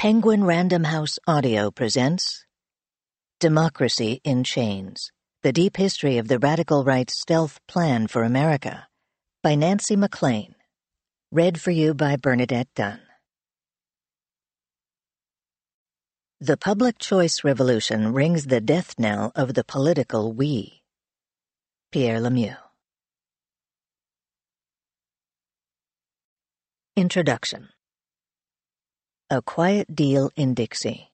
Penguin Random House Audio presents Democracy in Chains, The Deep History of the Radical Right's Stealth Plan for America, by Nancy MacLean. Read for you by Bernadette Dunn. The public choice revolution rings the death knell of the political we. Pierre Lemieux. Introduction. A Quiet Deal in Dixie.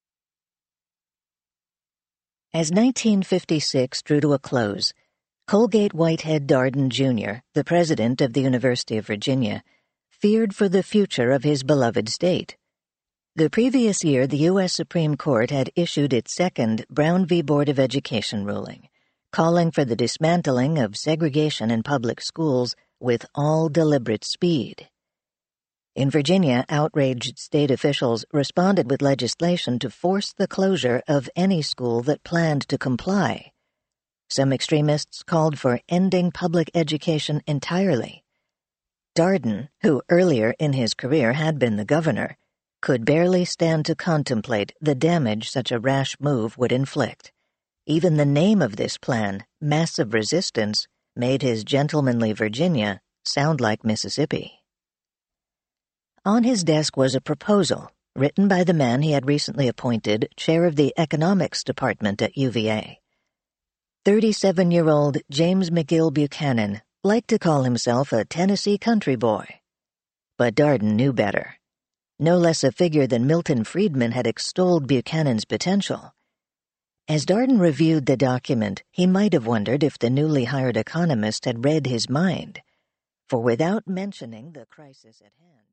As 1956 drew to a close, Colgate Whitehead Darden, Jr., the president of the University of Virginia, feared for the future of his beloved state. The previous year, the U.S. Supreme Court had issued its second Brown v. Board of Education ruling, calling for the dismantling of segregation in public schools with all deliberate speed. In Virginia, outraged state officials responded with legislation to force the closure of any school that planned to comply. Some extremists called for ending public education entirely. Darden, who earlier in his career had been the governor, could barely stand to contemplate the damage such a rash move would inflict. Even the name of this plan, Massive Resistance, made his gentlemanly Virginia sound like Mississippi. On his desk was a proposal, written by the man he had recently appointed chair of the economics department at UVA. 37-year-old James McGill Buchanan liked to call himself a Tennessee country boy. But Darden knew better. No less a figure than Milton Friedman had extolled Buchanan's potential. As Darden reviewed the document, he might have wondered if the newly hired economist had read his mind, for without mentioning the crisis at hand,